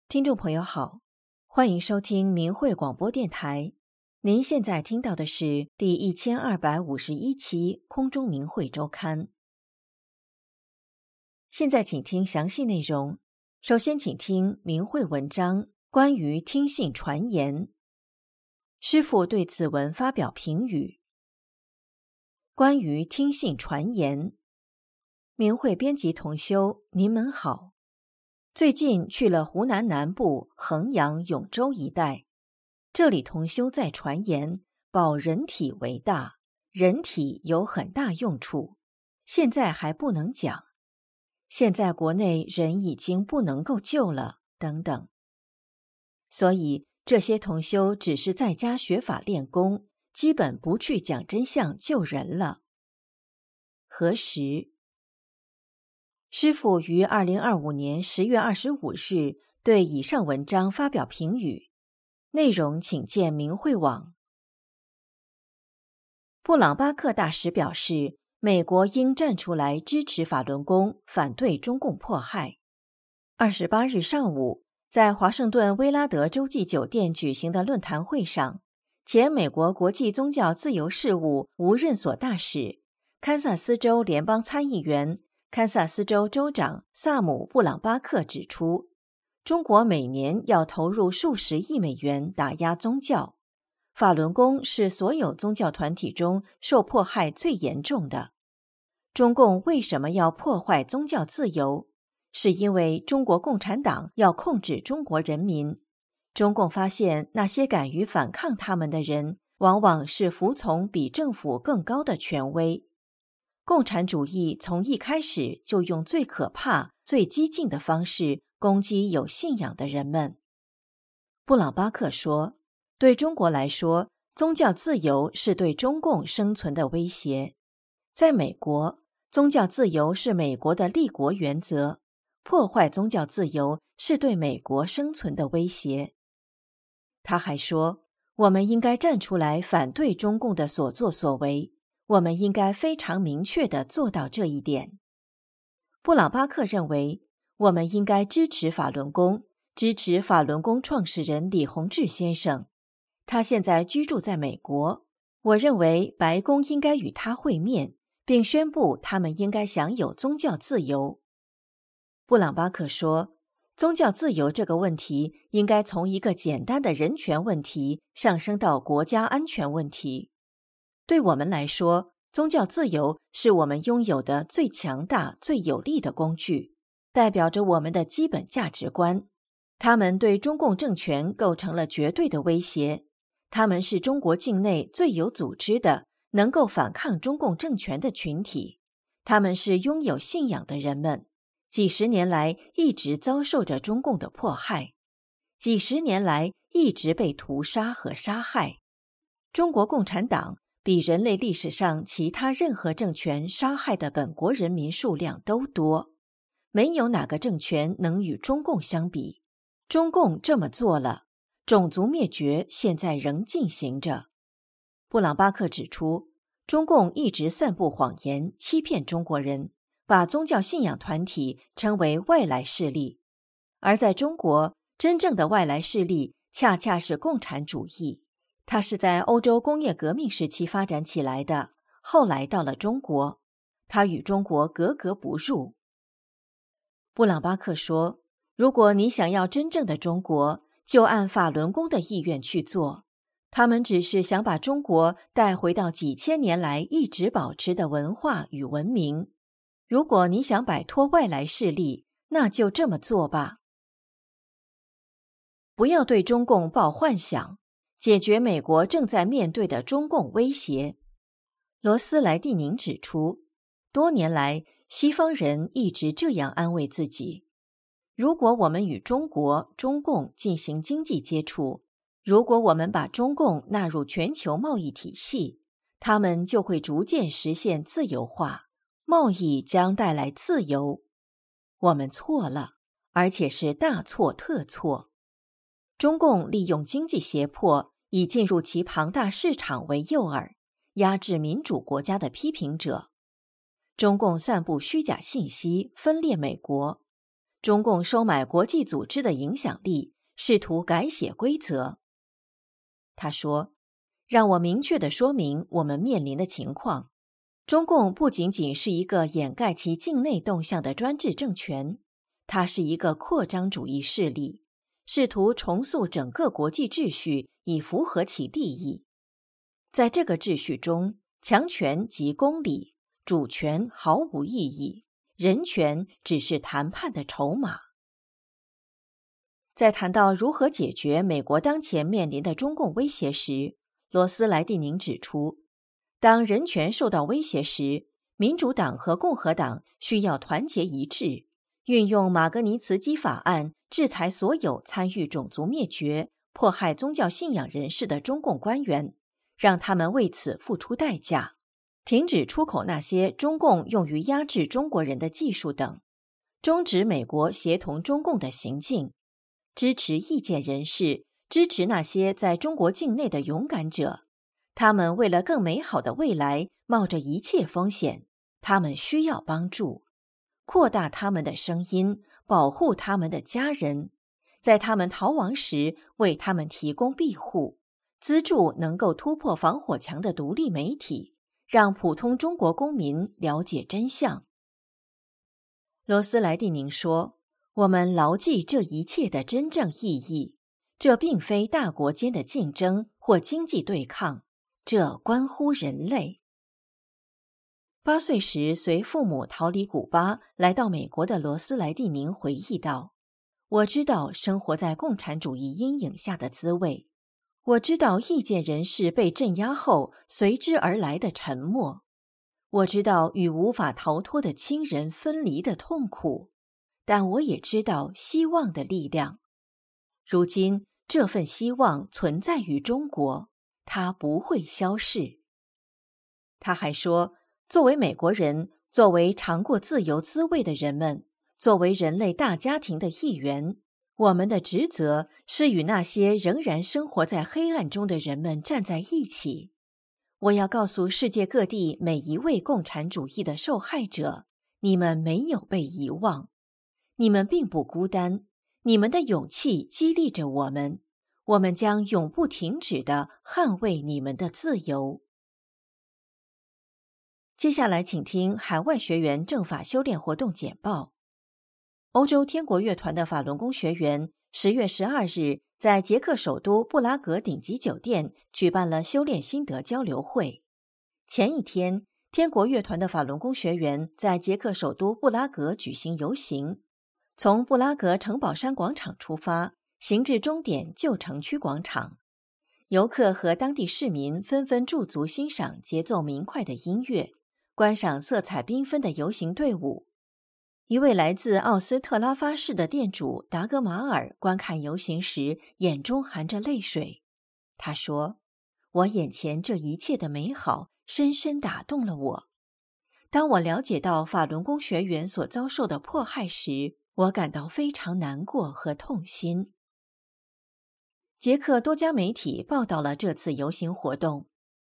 听众朋友好，欢迎收听明慧广播电台。您现在听到的是第1251期空中明慧周刊。现在请听详细内容。首先请听明慧文章关于听信传言。师父对此文发表评语。关于听信传言，明慧编辑同修，您们好。最近去了湖南南部衡阳永州一带，这里同修在传言保人体为大，人体有很大用处，现在还不能讲，现在国内人已经不能够救了等等。所以这些同修只是在家学法练功，基本不去讲真相救人了。何时？师父于2025年10月25日对以上文章发表评语，内容请见明慧网。布朗巴克大使表示，美国应站出来支持法轮功，反对中共迫害。28日上午，在华盛顿威拉德洲际酒店举行的论坛会上，前美国国际宗教自由事务无任所大使、堪萨斯州联邦参议员、堪萨斯州州长萨姆·布朗巴克指出，中国每年要投入数十亿美元打压宗教，法轮功是所有宗教团体中受迫害最严重的。中共为什么要破坏宗教自由？是因为中国共产党要控制中国人民。中共发现那些敢于反抗他们的人，往往是服从比政府更高的权威。共产主义从一开始就用最可怕、最激进的方式攻击有信仰的人们。布朗巴克说，对中国来说，宗教自由是对中共生存的威胁。在美国，宗教自由是美国的立国原则，破坏宗教自由是对美国生存的威胁。他还说，我们应该站出来反对中共的所作所为，我们应该非常明确地做到这一点。布朗巴克认为，我们应该支持法轮功，支持法轮功创始人李洪志先生。他现在居住在美国，我认为白宫应该与他会面，并宣布他们应该享有宗教自由。布朗巴克说，宗教自由这个问题应该从一个简单的人权问题上升到国家安全问题。对我们来说，宗教自由是我们拥有的最强大、最有力的工具，代表着我们的基本价值观。他们对中共政权构成了绝对的威胁，他们是中国境内最有组织的、能够反抗中共政权的群体，他们是拥有信仰的人们，几十年来一直遭受着中共的迫害，几十年来一直被屠杀和杀害。中国共产党比人类历史上其他任何政权杀害的本国人民数量都多，没有哪个政权能与中共相比。中共这么做了，种族灭绝现在仍进行着。布朗巴克指出，中共一直散布谎言，欺骗中国人，把宗教信仰团体称为外来势力。而在中国，真正的外来势力恰恰是共产主义。它是在欧洲工业革命时期发展起来的，后来到了中国，它与中国格格不入。布朗巴克说，如果你想要真正的中国，就按法轮功的意愿去做，他们只是想把中国带回到几千年来一直保持的文化与文明。如果你想摆脱外来势力，那就这么做吧。不要对中共抱幻想，解决美国正在面对的中共威胁。罗斯莱蒂宁指出，多年来西方人一直这样安慰自己，如果我们与中国、中共进行经济接触，如果我们把中共纳入全球贸易体系，他们就会逐渐实现自由化，贸易将带来自由。我们错了，而且是大错特错。中共利用经济胁迫，以进入其庞大市场为诱饵，压制民主国家的批评者。中共散布虚假信息，分裂美国。 中共收买国际组织的影响力，试图改写规则。他说，让我明确地说明我们面临的情况。中共不仅仅是一个掩盖其境内动向的专制政权，它是一个扩张主义势力，试图重塑整个国际秩序以符合其利益。在这个秩序中，强权即公理，主权毫无意义，人权只是谈判的筹码。在谈到如何解决美国当前面临的中共威胁时，罗斯莱蒂宁指出，当人权受到威胁时，民主党和共和党需要团结一致，运用马格尼茨基法案制裁所有参与种族灭绝、迫害宗教信仰人士的中共官员，让他们为此付出代价，停止出口那些中共用于压制中国人的技术等，终止美国协同中共的行径，支持意见人士，支持那些在中国境内的勇敢者。他们为了更美好的未来，冒着一切风险，他们需要帮助，扩大他们的声音，保护他们的家人，在他们逃亡时为他们提供庇护，资助能够突破防火墙的独立媒体，让普通中国公民了解真相。罗斯莱蒂宁说，我们牢记这一切的真正意义，这并非大国间的竞争或经济对抗，这关乎人类。8岁时随父母逃离古巴来到美国的罗斯莱蒂宁回忆道，我知道生活在共产主义阴影下的滋味，我知道意见人士被镇压后随之而来的沉默，我知道与无法逃脱的亲人分离的痛苦，但我也知道希望的力量。如今这份希望存在于中国，它不会消逝。他还说，作为美国人，作为尝过自由滋味的人们，作为人类大家庭的一员，我们的职责是与那些仍然生活在黑暗中的人们站在一起。我要告诉世界各地每一位共产主义的受害者，你们没有被遗忘，你们并不孤单，你们的勇气激励着我们，我们将永不停止地捍卫你们的自由。接下来请听海外学员正法修炼活动简报。欧洲天国乐团的法轮功学员10月12日在捷克首都布拉格顶级酒店举办了修炼心得交流会。前一天，天国乐团的法轮功学员在捷克首都布拉格举行游行，从布拉格城堡山广场出发，行至终点旧城区广场。游客和当地市民纷纷驻足欣赏节奏明快的音乐，观赏色彩缤纷的游行队伍。一位来自奥斯特拉发市的店主达格马尔观看游行时，眼中含着泪水。他说，我眼前这一切的美好深深打动了我。当我了解到法轮功学员所遭受的迫害时，我感到非常难过和痛心。捷克多家媒体报道了这次游行活动。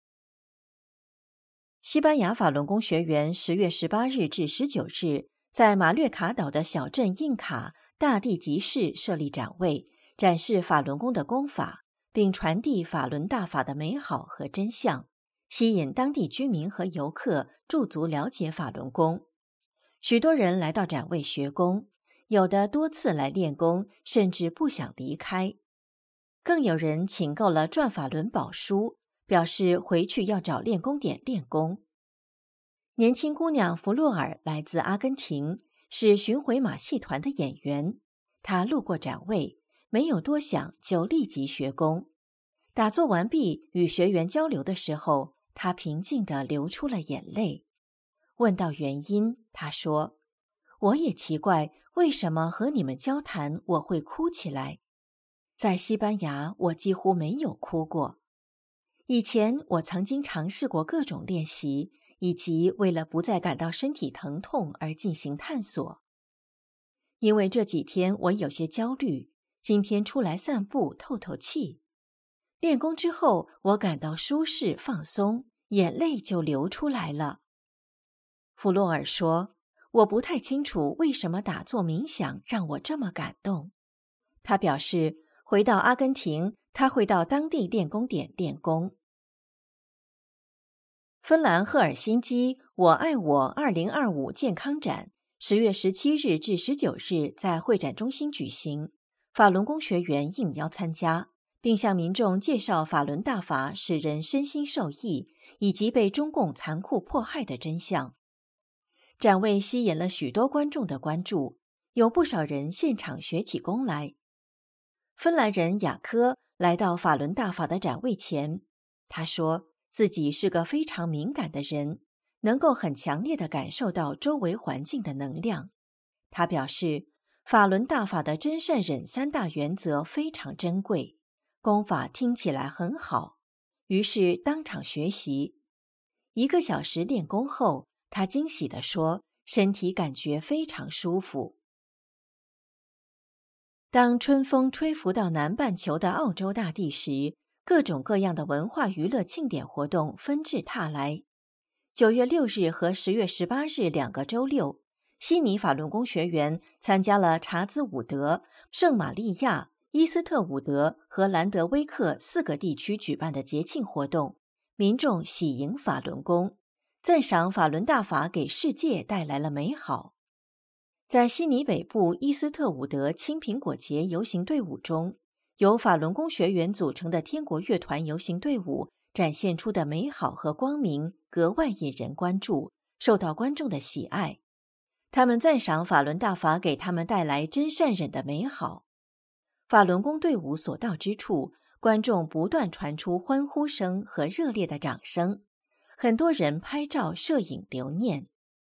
西班牙法轮功学员10月18日至19日在马略卡岛的小镇印卡大地集市设立展位，展示法轮功的功法，并传递法轮大法的美好和真相，吸引当地居民和游客驻足了解法轮功。许多人来到展位学功，有的多次来练功，甚至不想离开。更有人请购了转法轮宝书，表示回去要找练功点练功。年轻姑娘弗洛尔来自阿根廷，是巡回马戏团的演员。她路过展位，没有多想就立即学功。打坐完毕，与学员交流的时候，她平静地流出了眼泪。问到原因，她说：“我也奇怪，为什么和你们交谈我会哭起来？在西班牙，我几乎没有哭过。以前我曾经尝试过各种练习，以及为了不再感到身体疼痛而进行探索。因为这几天我有些焦虑，今天出来散步透透气。练功之后，我感到舒适放松，眼泪就流出来了。”弗洛尔说：“ 我不太清楚为什么打坐冥想让我这么感动。他表示，回到阿根廷，他会到当地练功点练功。芬兰赫尔辛基我爱我2025健康展10月17日至19日在会展中心举行，法轮功学员应邀参加，并向民众介绍法轮大法使人身心受益，以及被中共残酷迫害的真相。展位吸引了许多观众的关注，有不少人现场学起功来。芬兰人雅科来到法轮大法的展位前，他说自己是个非常敏感的人，能够很强烈地感受到周围环境的能量。他表示，法轮大法的真善忍3大原则非常珍贵，功法听起来很好，于是当场学习。1个小时练功后，他惊喜地说，身体感觉非常舒服。当春风吹拂到南半球的澳洲大地时，各种各样的文化娱乐庆典活动纷至沓来。9月6日和10月18日2个周六，悉尼法轮功学员参加了查兹伍德、圣玛利亚、伊斯特伍德和兰德威克4个地区举办的节庆活动，民众喜迎法轮功，赞赏法轮大法给世界带来了美好。在悉尼北部伊斯特伍德青苹果节游行队伍中，由法轮功学员组成的天国乐团游行队伍展现出的美好和光明格外引人关注，受到观众的喜爱。他们赞赏法轮大法给他们带来真善忍的美好。法轮功队伍所到之处，观众不断传出欢呼声和热烈的掌声，很多人拍照摄影留念。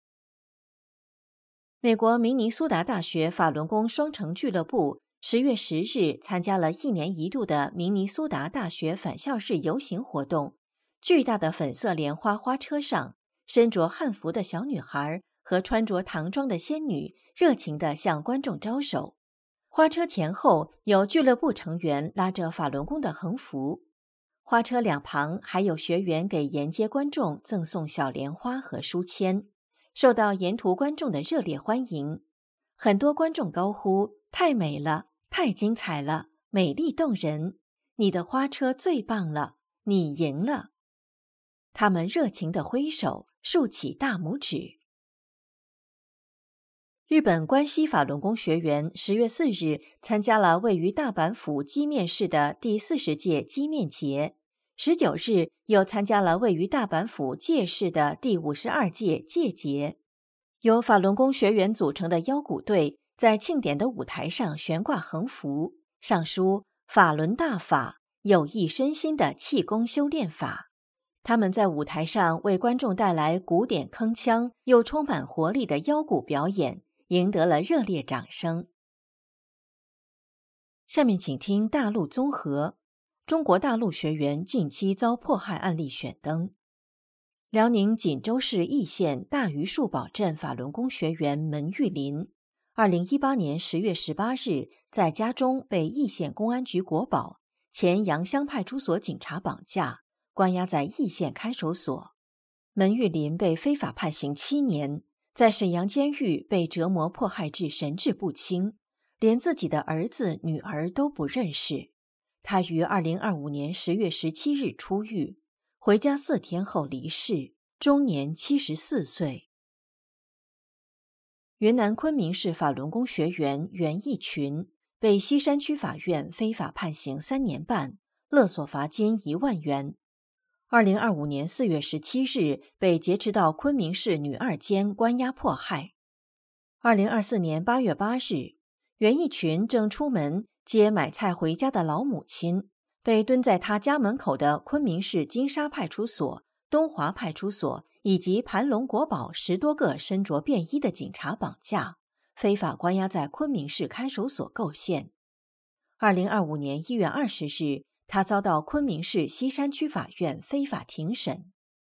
美国明尼苏达大学法轮功双城俱乐部10月10日参加了1年1度的明尼苏达大学返校日游行活动。巨大的粉色莲花花车上，身着汉服的小女孩和穿着唐装的仙女热情地向观众招手。花车前后有俱乐部成员拉着法轮功的横幅，花车两旁还有学员给沿街观众赠送小莲花和书签，受到沿途观众的热烈欢迎。很多观众高呼，太美了，太精彩了，美丽动人，你的花车最棒了，你赢了。他们热情地挥手，竖起大拇指。日本关西法轮功学员10月4日参加了位于大阪府箕面市的第40届箕面节，19日又参加了位于大阪府界市的第52届界节。由法轮功学员组成的腰鼓队在庆典的舞台上悬挂横幅，上书法轮大法，有益身心的气功修炼法。他们在舞台上为观众带来古典铿锵又充满活力的腰鼓表演，赢得了热烈掌声。下面请听大陆综合：中国大陆学员近期遭迫害案例选登。辽宁锦州市义县大榆树堡镇法轮功学员门玉林，2018年10月18日在家中被义县公安局国保、前杨乡派出所警察绑架，关押在义县看守所。门玉林被非法判刑7年，在沈阳监狱被折磨迫害至神志不清，连自己的儿子女儿都不认识。他于2025年10月17日出狱，回家4天后离世，终年74岁。云南昆明市法轮功学员袁义群被西山区法院非法判刑3年半，勒索罚金1万元。2025年4月17日被劫持到昆明市女二监关押迫害。2024年8月8日，袁义群正出门接买菜回家的老母亲，被蹲在他家门口的昆明市金沙派出所、东华派出所以及盘龙国保10多个身着便衣的警察绑架，非法关押在昆明市看守所构陷。2025年1月20日，他遭到昆明市西山区法院非法庭审。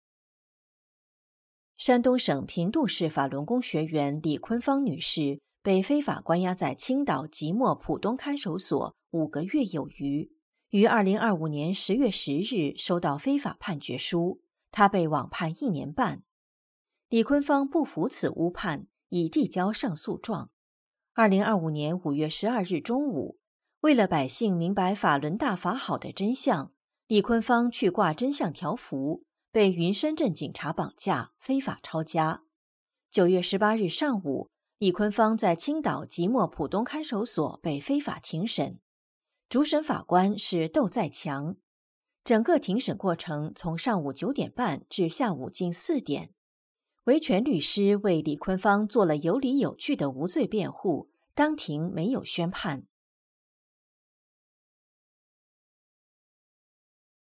山东省平度市法轮功学员李坤芳女士被非法关押在青岛即墨浦东看守所5个月有余，于2025年10月10日收到非法判决书，她被网判1年半。李坤芳不服此误判， 已递交上诉状。2025年5月12日中午，为了百姓明白法轮大法好的真相，李坤芳去挂真相条幅，被云山镇警察绑架，非法抄家。9月18日上午，李坤芳在青岛即墨浦东看守所被非法庭审，主审法官是窦在强。整个庭审过程从上午9点半至下午近4点。维权律师为李坤芳做了有理有据的无罪辩护，当庭没有宣判。